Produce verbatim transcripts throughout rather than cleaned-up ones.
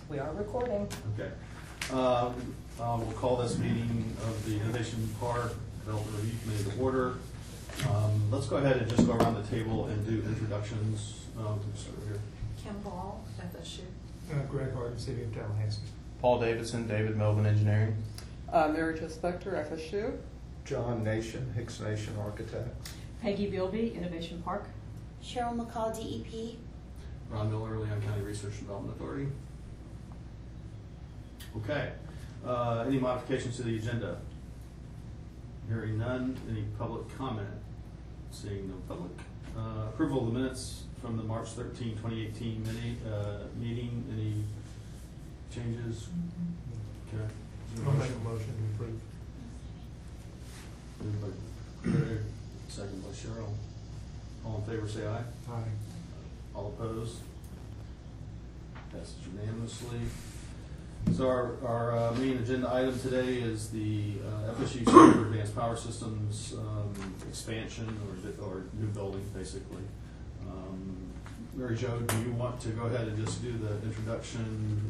We are recording. Okay. Um, uh, we'll call this meeting of the Innovation Park Development Review Committee to order. Um, let's go ahead and just go around the table and do introductions. Um, we'll start here. Kim Ball, F S U. Uh, Greg Harden, City of Tallahassee. Paul Davidson, David Melvin Engineering. Uh, Mary Jo Spector, F S U. John Nation, Hicks Nation Architects. Peggy Bilby, Innovation Park. Cheryl McCall, D E P. Ron Miller, Leon County Research and Development Authority. Okay. Uh, any modifications to the agenda? Hearing none. Any public comment? Seeing no public. Uh, approval of the minutes from the March thirteenth, twenty eighteen mini, uh, meeting. Any changes? Okay. Is there a I'll make motion? a motion to approve. Moved by Greg, second by Cheryl. All in favor say aye. Aye. All opposed? Passes unanimously. So our, our uh, main agenda item today is the uh, F S U Center for Advanced Power Systems um, expansion or, or new building, basically. Um, Mary Jo, do you want to go ahead and just do the introduction?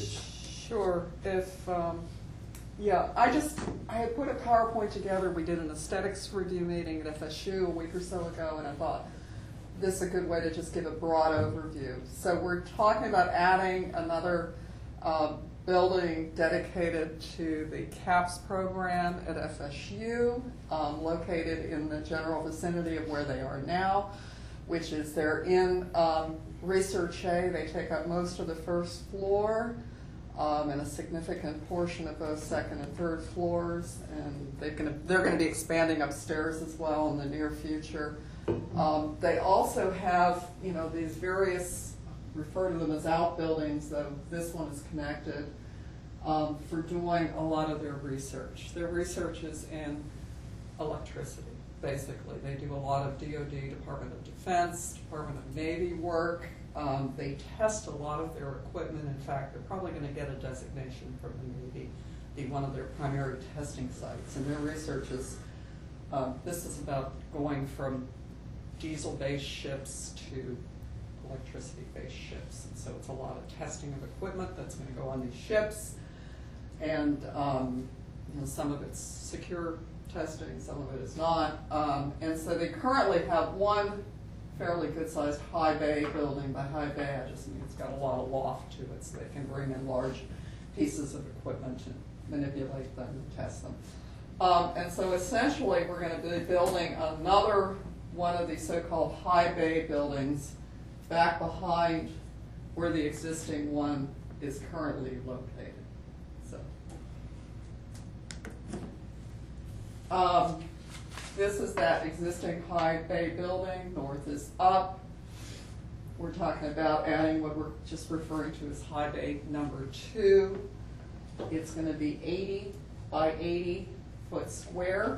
Sure. If, um, yeah, I just, I had put a PowerPoint together. We did an aesthetics review meeting at F S U a week or so ago, and I thought this is a good way to just give a broad overview. So we're talking about adding another uh, building dedicated to the CAPS program at F S U, um, located in the general vicinity of where they are now, which is they're in um, Research A. They take up most of the first floor um, and a significant portion of both second and third floors, and they're going to they're going to be expanding upstairs as well in the near future. Um, they also have, you know, these various, refer to them as outbuildings, though this one is connected, um, for doing a lot of their research. Their research is in electricity, basically. They do a lot of D O D, Department of Defense, Department of Navy work. Um, they test a lot of their equipment. In fact, they're probably going to get a designation from the Navy, be one of their primary testing sites. And their research is, uh, this is about going from diesel-based ships to electricity-based ships. And so it's a lot of testing of equipment that's going to go on these ships. And um, you know, some of it's secure testing, some of it is not. Um, and so they currently have one fairly good-sized high bay building. By high bay, I just mean it's got a lot of loft to it, so they can bring in large pieces of equipment and manipulate them and test them. Um, and so essentially, we're going to be building another one of these so-called high bay buildings back behind where the existing one is currently located. So, um, this is that existing high bay building. North is up. We're talking about adding what we're just referring to as high bay number two. It's going to be eighty by eighty foot square.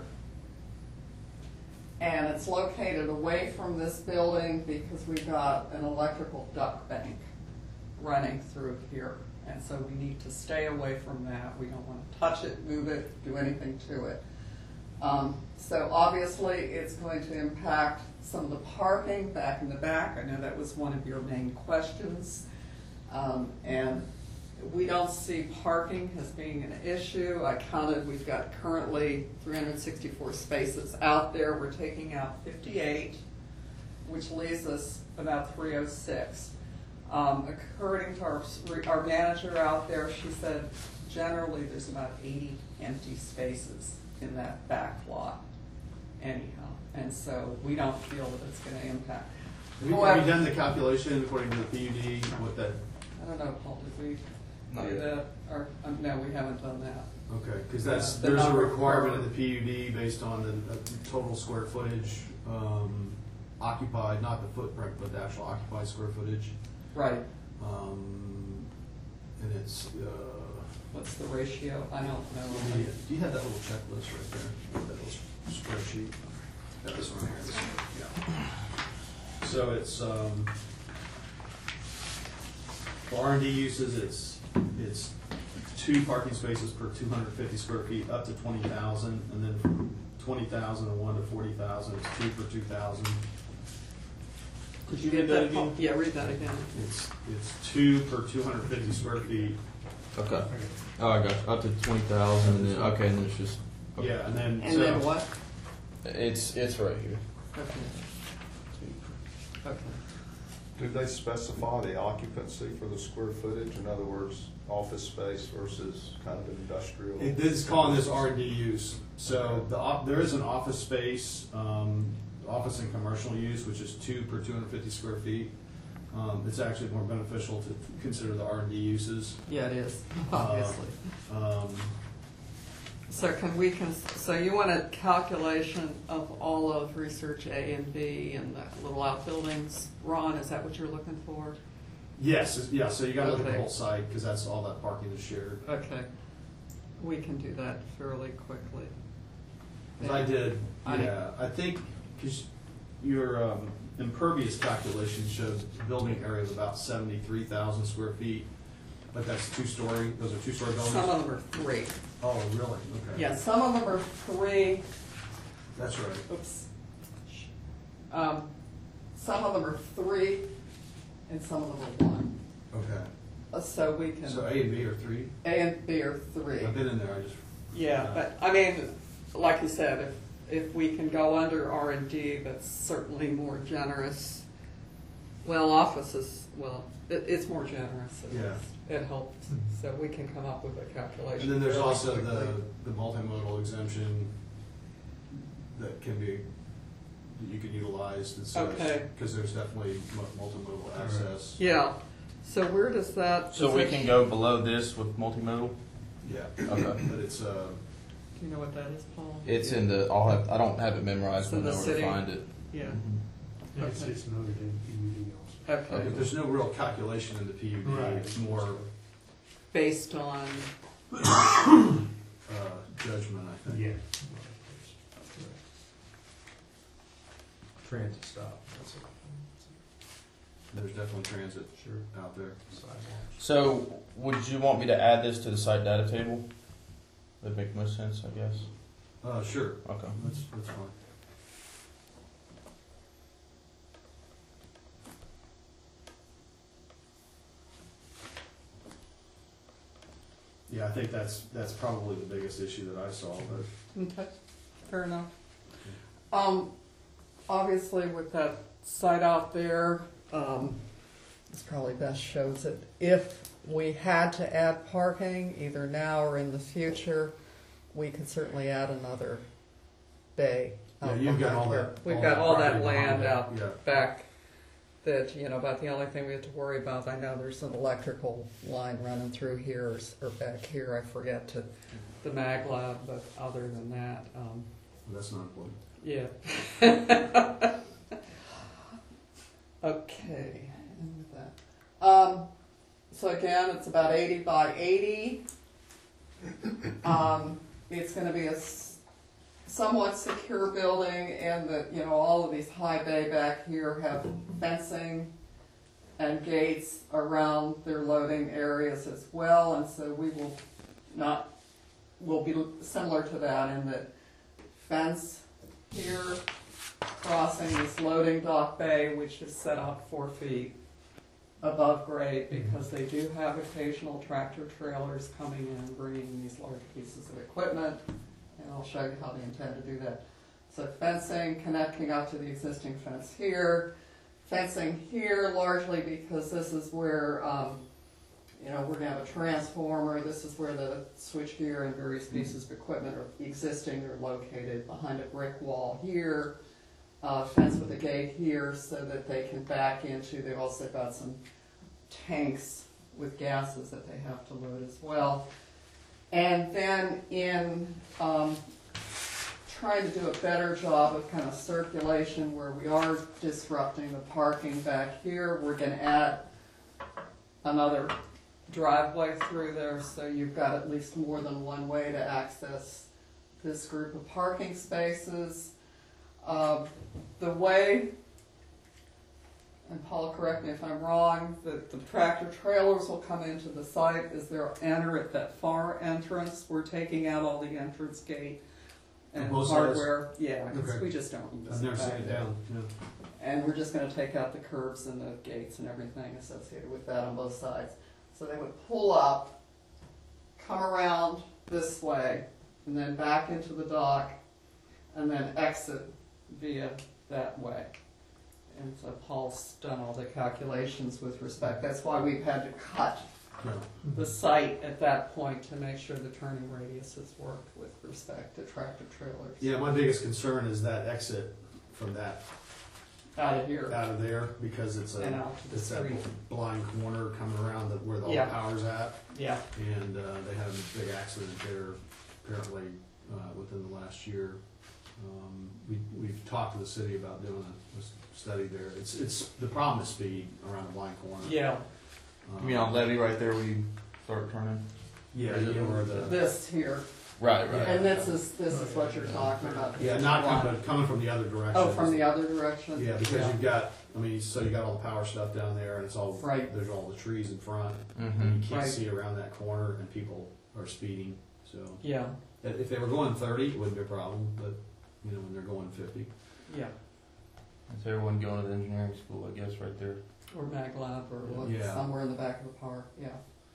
And it's located away from this building because we've got an electrical duct bank running through here. And so we need to stay away from that. We don't want to touch it, move it, do anything to it. Um, so obviously it's going to impact some of the parking back in the back. I know that was one of your main questions. Um, and we don't see parking as being an issue. I counted, we've got currently three hundred sixty-four spaces out there. We're taking out fifty-eight, which leaves us about three oh six. Um, according to our, our manager out there, she said generally there's about eighty empty spaces in that back lot anyhow. And so we don't feel that it's going to impact. Have you, have you done the calculation according to the P U D? What that? I don't know, Paul, did we Not do yet. that? Or, um, no, we haven't done that. Okay, because that's Uh, the there's a number requirement for- of the P U D based on the uh, total square footage um, occupied, not the footprint, but the actual occupied square footage. Right. Um, and it's. Uh, What's the ratio? I don't know. do you- do you have that little checklist right there? That little spreadsheet. Got this one here. This one. Yeah. So it's um, for R and D uses. It's it's two parking spaces per two hundred fifty square feet up to twenty thousand, and then from twenty thousand and one to forty thousand, it's two per two thousand. Could you read that again? Yeah, read that again. It's, it's two per two hundred fifty square feet. Okay. Oh, I got you. Up to twenty thousand, and then okay, and then it's just. Okay. Yeah, and then. And so- then what? It's it's right here. Okay. Okay. Do they specify the occupancy for the square footage? In other words, office space versus kind of industrial? It is calling this R and D use. So the, op- there is an office space, um, office and commercial use, which is two per two hundred fifty square feet. Um, it's actually more beneficial to consider the R and D uses. Yeah, it is, Uh, obviously. Um, So can we, cons- so you want a calculation of all of research A and B and the little outbuildings? Ron, is that what you're looking for? yes, it's- yeah, so you gotta look at the Okay. whole site, because that's all that parking is shared. Okay. We can do that fairly quickly. 'Cause I did, I- yeah, I think, because your um, impervious calculation showed building area of about seventy-three thousand square feet, but that's two-story, those are two-story buildings? Some of them are three. Oh, really? Okay. Yeah, some of them are three. That's right. Oops. Um, some of them are three, and some of them are one. Okay. Uh, So we can, So A and B are three? A and B are three. I've been in there, I just. Yeah, but, I mean, like you said, if, if we can go under R and D, that's certainly more generous. Well, offices, well, it, it's more generous. It- Yeah. It helps, so we can come up with a calculation. And then there's fairly also quickly. the, the multimodal exemption that can be, that you can utilize and such. Okay. Because there's definitely mu- multimodal access. Yeah, so where does that? So does we that- can go below this with multimodal. Yeah. Okay. But it's, uh, Do you know what that is, Paul? It's in the. I'll have. I don't have it memorized. It's in but I the know where to city. find it. Yeah, Yeah, it's, it's another P U D also. okay, but there's no real calculation in the P U D. Right. It's more, based on, uh, judgment, I think. Yeah. Transit stop, that's it. There's definitely transit Sure. out there. Sidewalks. So would you want me to add this to the site data table? That'd make most sense, I guess. Uh, sure. Okay. That's, that's fine. Yeah, I think that's, that's probably the biggest issue that I saw, but. okay, fair enough. Um, obviously with that site out there, um, this probably best shows it. If we had to add parking, either now or in the future, we could certainly add another bay. Yeah, out you've got behind all here. that. We've got all that property behind land it. out Yeah. back that, you know, about the only thing we have to worry about, I know there's an electrical line running through here or s- or back here, I forget to the mag lab, but other than that, um, That's not important. yeah. Okay, and with that. Um, so again, it's about eighty by eighty. Um, it's gonna be a s- somewhat secure building, and the, you know, all of these high bay back here have fencing and gates around their loading areas as well, and so we will not, will be similar to that in that fence here, crossing this loading dock bay, which is set up four feet above grade, because they do have occasional tractor trailers coming in and bringing these large pieces of equipment, and I'll show you how they intend to do that. So fencing connecting up to the existing fence here, fencing here largely because this is where, um, you know, we're gonna have a transformer, this is where the switchgear and various pieces of equipment are existing, they're located behind a brick wall here, uh, fence with a gate here so that they can back into, they've also got some tanks with gases that they have to load as well. And then in um, trying to do a better job of kind of circulation where we are disrupting the parking back here, we're gonna add another driveway through there, so you've got at least more than one way to access this group of parking spaces. Uh, the way, and Paul, correct me if I'm wrong, that the tractor trailers will come into the site is they'll enter at that far entrance. We're taking out all the entrance gate and both sides? hardware. Yeah, 'cause Okay. we just don't use I've never it seen back it there. down, yeah. And we're just gonna take out the curbs and the gates and everything associated with that on both sides. So they would pull up, come around this way, and then back into the dock, and then exit via that way. And so Paul's done all the calculations with respect, that's why we've had to cut No. the site at that point to make sure the turning radiuses worked with respect to tractor trailers. Yeah, my biggest concern is that exit from that, Out of here out of there, because it's and a, out to the it's that street. blind corner coming around the- where the all the Yeah. power's at. Yeah, And, uh, they had a big accident there apparently, uh, within the last year. Um, we, we've talked to the city about doing a, a study there. It's, it's, the problem is speed around the blind corner. yeah, Um, You mean on Levy right there where you start turning? Yeah, you know where the, this here. Right, right. And this is, this is what you're talking about. yeah, not coming, but coming from the other direction. Oh, from the other direction? Yeah, because you've got, I mean, so you got all the power stuff down there, and it's all, Right. there's all the trees in front, Mm-hmm. and you can't Right. see around that corner, and people are speeding, so. Yeah, If if they were going thirty, it wouldn't be a problem, but, you know, when they're going fifty. yeah, It's everyone going to the engineering school, I guess, right there. or Mag Lab or look Yeah. somewhere in the back of the park, yeah.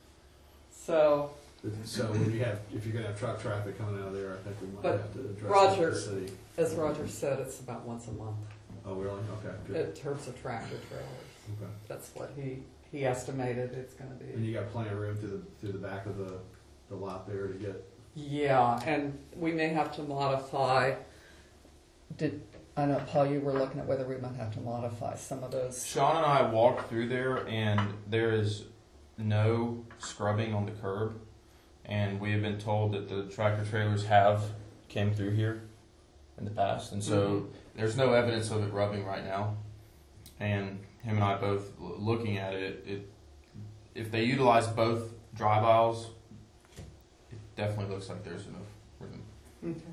So, So when you have, if you're gonna have truck traffic coming out of there, I think we might But have to address that with Roger- the city. as Roger said, it's about once a month Oh, really? Okay, good. in terms of tractor trailers. Okay. That's what he, he estimated it's gonna And be. you got plenty of room through the, through the back of the, the lot there to get, Yeah, and we may have to modify, did, I know, Paul, you were looking at whether we might have to modify some of those. Sean and I walked through there, and there is no scrubbing on the curb. And we have been told that the tractor trailers have came through here in the past, and so Mhm. there's no evidence of it rubbing right now. And him and I both l- looking at it, it if they utilize both drive aisles, it definitely looks like there's enough room. Okay.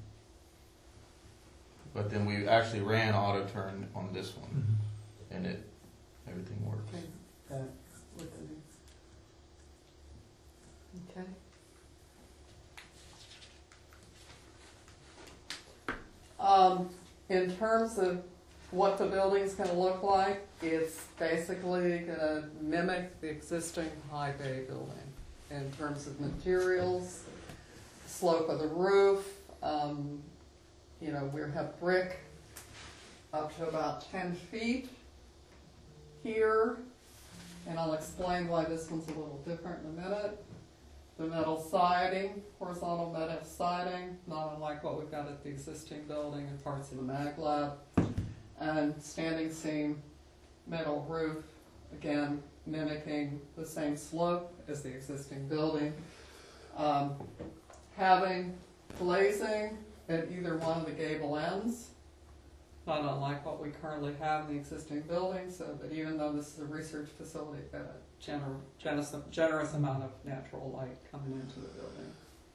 But then we actually ran auto turn on this one, and it everything works. Okay. Uh, with the- Okay. Um, in terms of what the building's gonna look like, it's basically gonna mimic the existing high bay building in terms of materials, slope of the roof, um, you know, we have brick up to about ten feet here, and I'll explain why this one's a little different in a minute. The metal siding, horizontal metal siding, not unlike what we've got at the existing building and parts of the Mag Lab. And standing seam metal roof, again mimicking the same slope as the existing building. Um, having glazing at either one of the gable ends, not unlike what we currently have in the existing building, so that even though this is a research facility, we've got a gener- generous, generous amount of natural light coming into the building.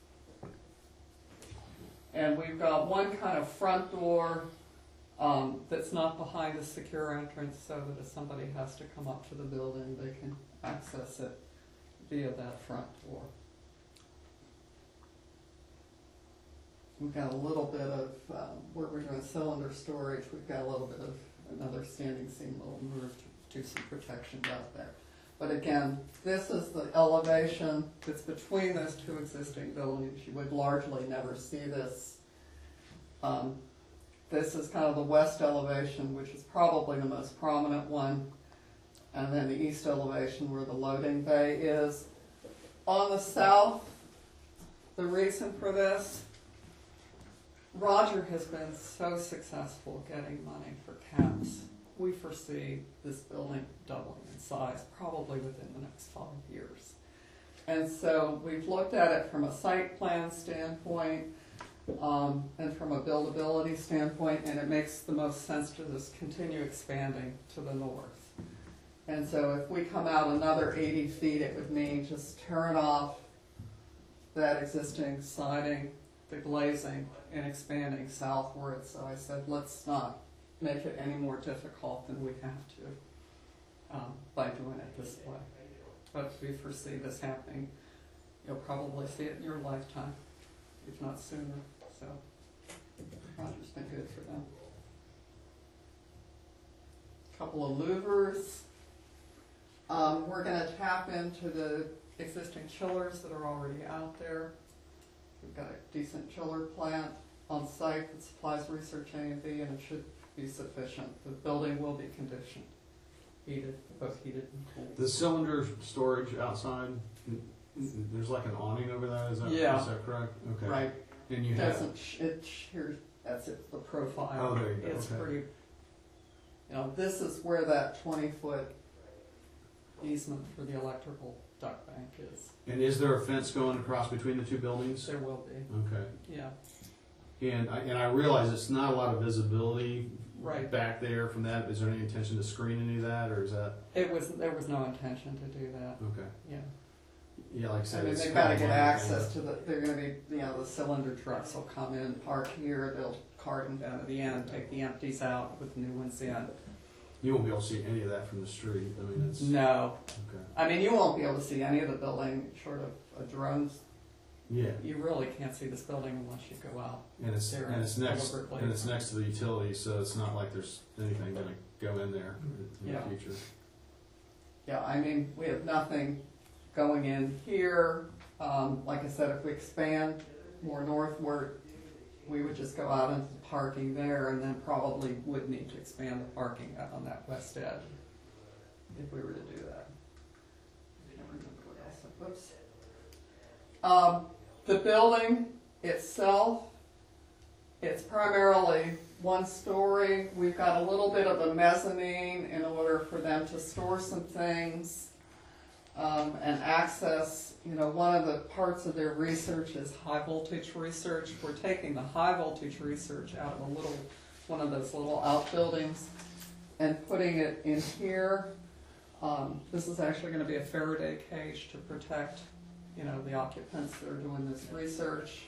And we've got one kind of front door um, that's not behind a secure entrance, so that if somebody has to come up to the building, they can access it via that front door. We've got a little bit of, um, where we're doing cylinder storage, we've got a little bit of another standing seam, little move to do some protection out there. But again, this is the elevation that's between those two existing buildings. You would largely never see this. Um, this is kind of the west elevation, which is probably the most prominent one. And then the east elevation where the loading bay is. On the south, the reason for this, Roger has been so successful getting money for caps. We foresee this building doubling in size probably within the next five years. And so we've looked at it from a site plan standpoint um, and from a buildability standpoint, and it makes the most sense to just continue expanding to the north. And so if we come out another eighty feet, it would mean just tearing off that existing siding, the glazing, and expanding southward. So I said, let's not make it any more difficult than we have to um, by doing it this way. But we foresee this happening. You'll probably see it in your lifetime, if not sooner. So project's been good for them. Couple of louvers. Um, we're gonna tap into the existing chillers that are already out there. We've got a decent chiller plant on site that supplies research A and B, and it should be sufficient. The building will be conditioned, heated, both heated and cooled. The cylinder storage outside, n- n- there's like an awning over that, is that, Yeah. is that correct? Okay. Right, And you have, doesn't, sh- it, sh- here's, that's it, the profile. Oh, there you go, It's okay. pretty, you know, this is where that twenty foot easement for the electrical duct bank is. and is there a fence going across between the two buildings? There will be, Okay. yeah, And I, and I realize it's not a lot of visibility right. back there from that. Is there any intention to screen any of that, or is that, It was, there was no intention to do that, okay? yeah. Yeah, like I I said, mean, it's they've kind gotta of get one access thing. to the, they're gonna be, you know, the cylinder trucks will come in, park here, they'll cart them down to the end, take the empties out, put the new ones in. You won't be able to see any of that from the street. I mean, it's, No, okay. I mean, you won't be able to see any of the building short of a drones. Yeah, You really can't see this building unless you go out. and it's, There and it's is next, deliberately. and it's next to the utilities, so it's not like there's anything gonna go in there in Yeah. the future. Yeah, I mean, we have nothing going in here. Um, like I said, if we expand more northward, we would just go out into the parking there and then probably would need to expand the parking out on that west edge if we were to do that. I can't remember what else. I- Whoops. Um, the building itself, it's primarily one story. We've got a little bit of a mezzanine in order for them to store some things. Um, and access, you know, one of the parts of their research is high voltage research. We're taking the high voltage research out of a little, one of those little outbuildings and putting it in here. Um, this is actually gonna be a Faraday cage to protect, you know, the occupants that are doing this research.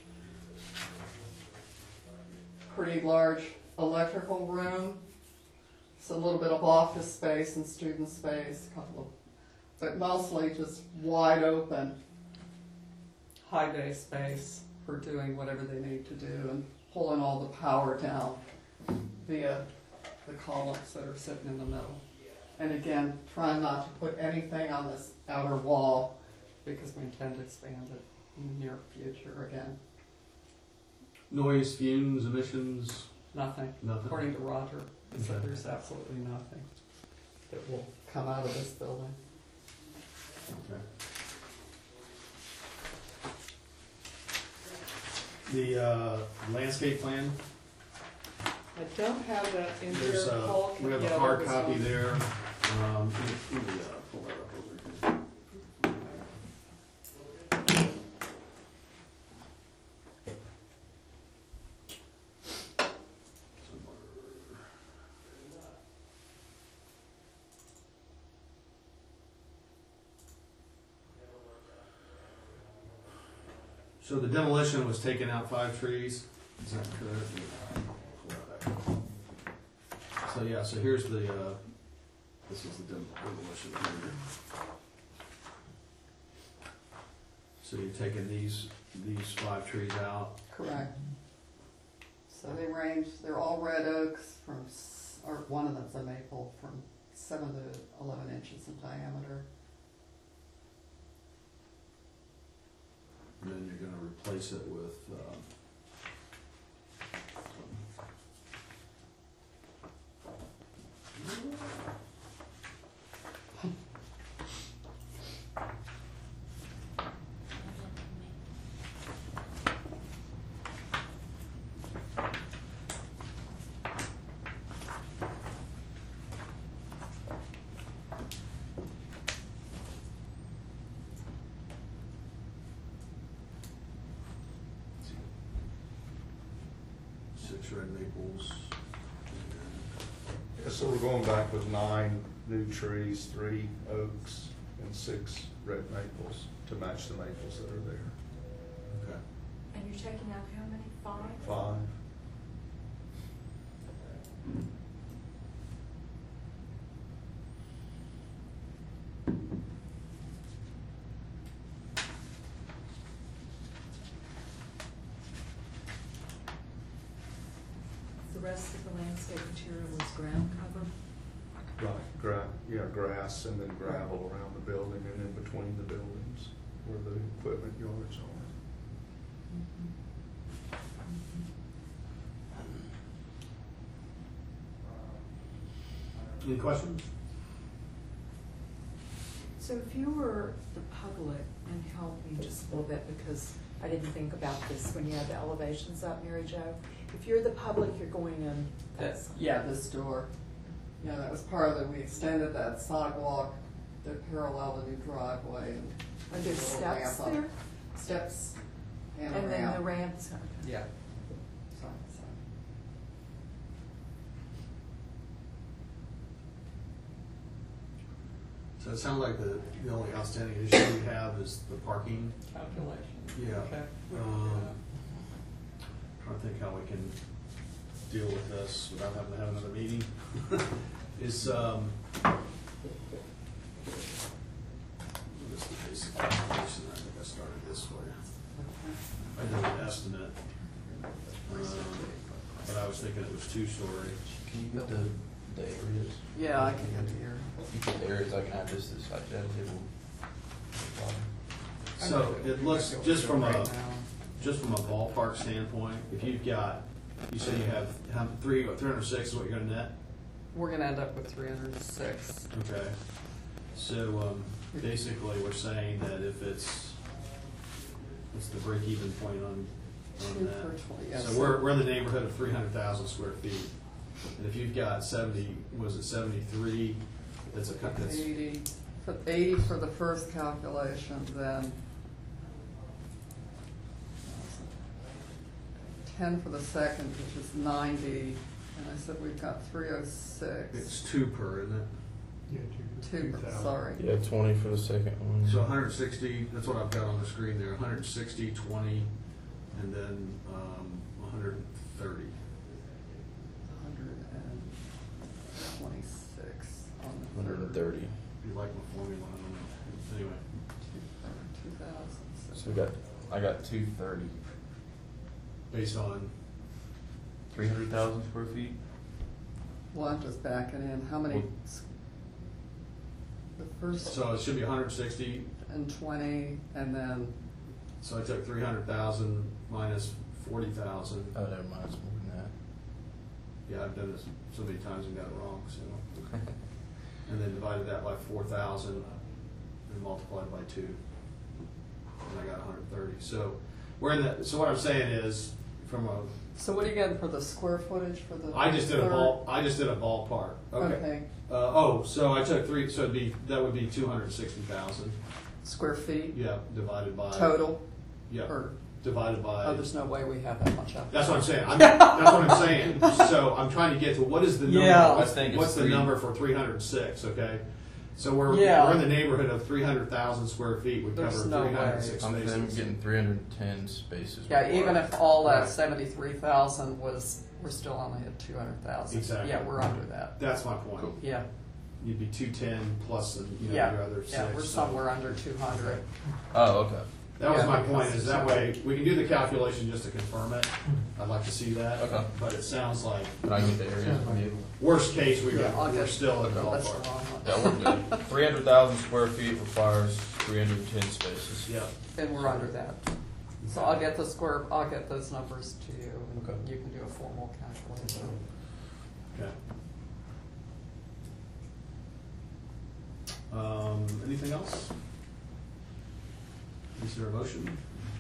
Pretty large electrical room. It's a little bit of office space and student space, a couple of but mostly just wide open high bay space for doing whatever they need to do and pulling all the power down via the columns that are sitting in the middle. And again, trying not to put anything on this outer wall because we intend to expand it in the near future again. Noise, fumes, emissions, Nothing, nothing? according to Roger, he said Okay. there's absolutely nothing that will come out of this building. Okay. The uh, landscape plan, I don't have that in here. there's a, Paul can- we have yeah, a there hard was copy one. there. Um, let me, uh, pull that up over here. So the demolition was taking out five trees, is that correct? Pull that back up. So yeah, so here's the, uh, this is the dem- demolition here. So you're taking these, these five trees out? Correct. So they range, they're all red oaks from, s- or one of them's a maple, from seven to eleven inches in diameter. And then you're gonna replace it with, um, six red maples. Yeah, so we're going back with nine new trees, three oaks, and six red maples to match the maples that are there. Okay. And you're taking out how many? Five? Five. rest of the landscape material was ground cover? Right, gra, yeah, grass and then gravel around the building and in between the buildings where the equipment yards are. Any questions? So if you were the public, and help me just a little bit because I didn't think about this when you had the elevations up, Mary Jo. If you're the public, you're going in. That's, yeah, this door. Yeah, that was part of it. We extended that sidewalk that parallel the new driveway. And Are there a little steps ramp up. there? Steps and, And a then ramp. the ramps? Yeah. Sorry, sorry. So it sounds like the, the only outstanding issue we have is the parking. Calculation. Yeah. Okay. Um, trying to think how we can deal with this without having to have another meeting. Is, um, what is the basic calculation? I think I started this way. I did an estimate, um, but I was thinking it was two-story. Can you get the, the areas? Yeah, I can get here. You get the areas, I can add this to the side data table. So it looks, just from a, Right now. just from a ballpark standpoint, if you've got, you say you have, how, three, three hundred six is what you're gonna net? We're gonna end up with three hundred and six. Okay. So, um, basically, we're saying that if it's, what's the break-even point on, on Two that? per twenty, yes. So we're, we're in the neighborhood of three hundred thousand square feet. And if you've got seventy, was it seventy-three, that's a, cut. that's, Eighty, for eighty for the first calculation, then ten for the second, which is ninety, and I said we've got three oh six. it's two per, isn't it? Yeah, two, Two, two thousand. sorry. Yeah, twenty for the second one. So one hundred sixty, that's what I've got on the screen there, one hundred sixty, twenty, and then, um, one hundred thirty. Hundred and twenty-six on the One hundred and third. thirty. If you like my formula, I don't know. Anyway, Two thousand. So we got, I got two thirty. based on, Three hundred thousand square feet? Well, I'm just backing in, how many? Well- s- The first so it should be one hundred sixty, and twenty, and then, so I took three hundred thousand minus forty thousand. Oh, never mind, it's more than that. Yeah, I've done this so many times and got it wrong, so. And then divided that by four thousand and multiplied by two. And I got one hundred thirty. So we're in the, so what I'm saying is, from a, so what are you getting for the square footage for the? I just did a third? ball, I just did a ballpark. Okay. Okay, Uh, oh, so I took three, so it'd be, that would be two hundred sixty thousand. square feet Yeah, divided by. total, Yeah, or, divided by. oh, there's no way we have that much up. That's what I'm saying. I'm, that's what I'm saying. So I'm trying to get to what is the number? Yeah. What's, I think it's what's the three- number for three hundred six? Okay, so we're Yeah. we're in the neighborhood of three hundred thousand square feet. We There's cover no three hundred way. six I'm spaces. I'm getting three hundred and ten spaces. Yeah, per even car. if all that Right. seventy-three thousand was, we're still only at two hundred thousand. Exactly. Yeah, we're under that. That's my point. Cool. Yeah, You'd be two ten plus the, you know, yeah, your other six. yeah, we're so- somewhere under two hundred. Oh, okay. That was Yeah, my because point. Is it's that so- way we can do the calculation just to confirm it. I'd like to see that. Okay. But it sounds like Can I get the areas from you? worst case we Yeah, I'll we're get- still in the That's the ballpark. wrong one. Yeah, we're good. Three hundred thousand square feet requires three hundred and ten spaces. Yeah. And we're under that. So I'll get the square, I'll get those numbers to you, and Okay. you can do a formal calculation. Okay. Um, anything else? Is there a motion?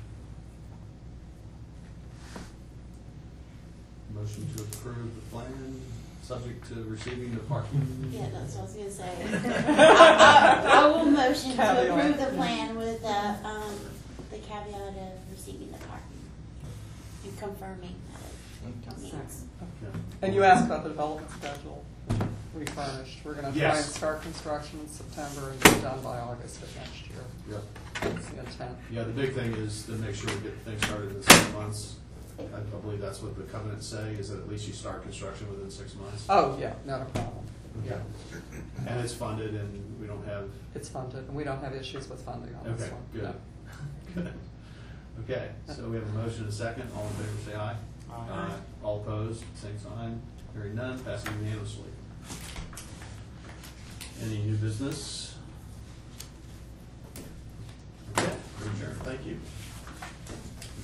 Motion to approve the plan, subject to receiving the parking. Yeah, that's what I was gonna say. I will motion to Caveat. approve the plan with the, um, the caveat of receiving the parking and confirming that it meets. Yeah. And you asked about the development schedule, refurnished. We're gonna try and Yes. start construction in September and be done by August of next year. Yep. That's the intent. Yeah, the big thing is to make sure we get things started in six months. I I believe that's what the covenants say, is that at least you start construction within six months. Oh, yeah, not a problem. Okay. And it's funded and we don't have, It's funded, and we don't have issues with funding on this okay, one. good. No. Good. Okay, so we have a motion and a second. All in favor, say aye. Aye. All opposed, same sign. Hearing none, passing unanimously. Any new business? Okay, we're adjourned. Thank you.